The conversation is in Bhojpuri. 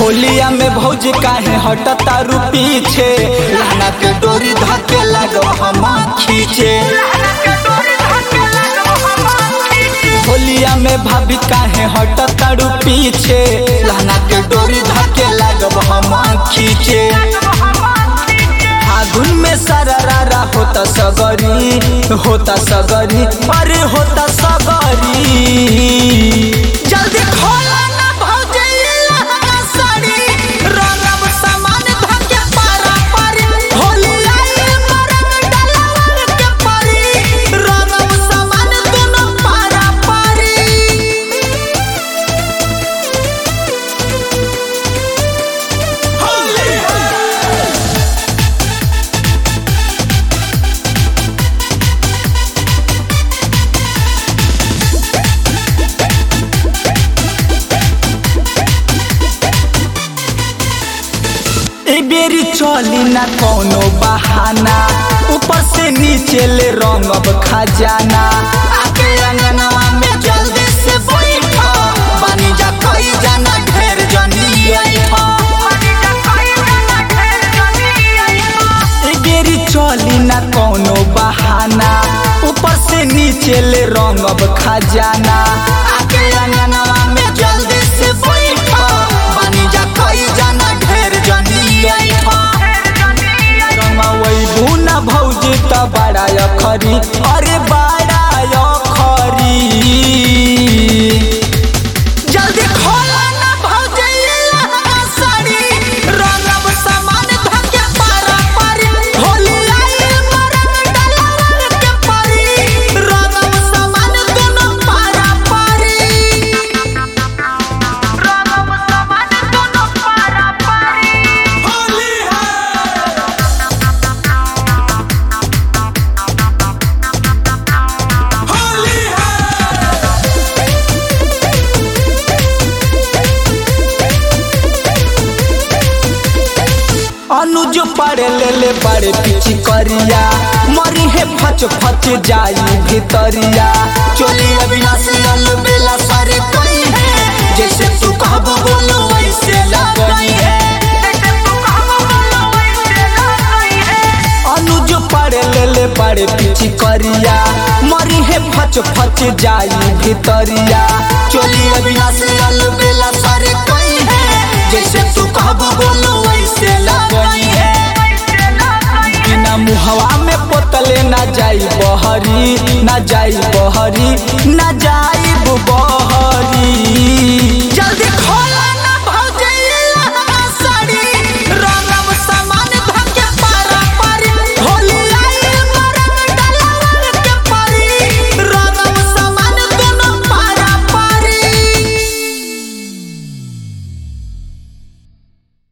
होलिया में भौजी काहे हटतारू पीछे, लहना के डोरी धके लागो हम खींचे। होलिया में भाभी काहे हटतारू पीछे, लहना के डोरी धके लागो हम खींचे। फागुन में सरारा होता सगरी, होता सगरी, अरे होता सगरी। जल्दी खोला ना भौजी लहंगा साड़ी, रंगब सामान धके पारा पारी। होली आई मरंग डलवा के परी, रंगब सामान दोनों पारा पारी। होली बेरी चली ना कोनो बहाना, ऊपर से नीचे ले रंगब खजाना। आके अंगनवा में जल्दी से बैठा, बानी जा कई जाना ढेर जनी आइठा। बेरी चली ना कोनो बहाना, ऊपर से नीचे ले रंगब खजाना। आके अंगनवा में जल्दी से बैठा, बानी जा कई जाना ढेर जनी बुना भौजी त बड़ा अखरी, अरे बड़ा अखरी। जल्दी खोला ना भौजी लहंगा साड़ी, रंगब सामान धके पारा पारी। होली आई मरंग डलवा के परी, रंगब सामान दोनों पारा पारी। रंगब सामान दोनों पारा पारी। होली है अनुज पड़े ले बड़े पीछी करिया, मरी है फच फच जाई भितरिया। चोली अविनाशी अलबेला सारे कोई है, जैसे तू कहबो बोलो वैसे लगई है। अनुज पड़े ले बड़े पीछी करिया, मरी है फच फच जाई भितरिया। चोली अविनाशी अलबेला सारे कोई है, जैसे तू कहबो बोलो वैसे लगई है। बिना मुहवा में पोतले ना जाई बहरी, ना जाई बहरी, ना जाई बुबा।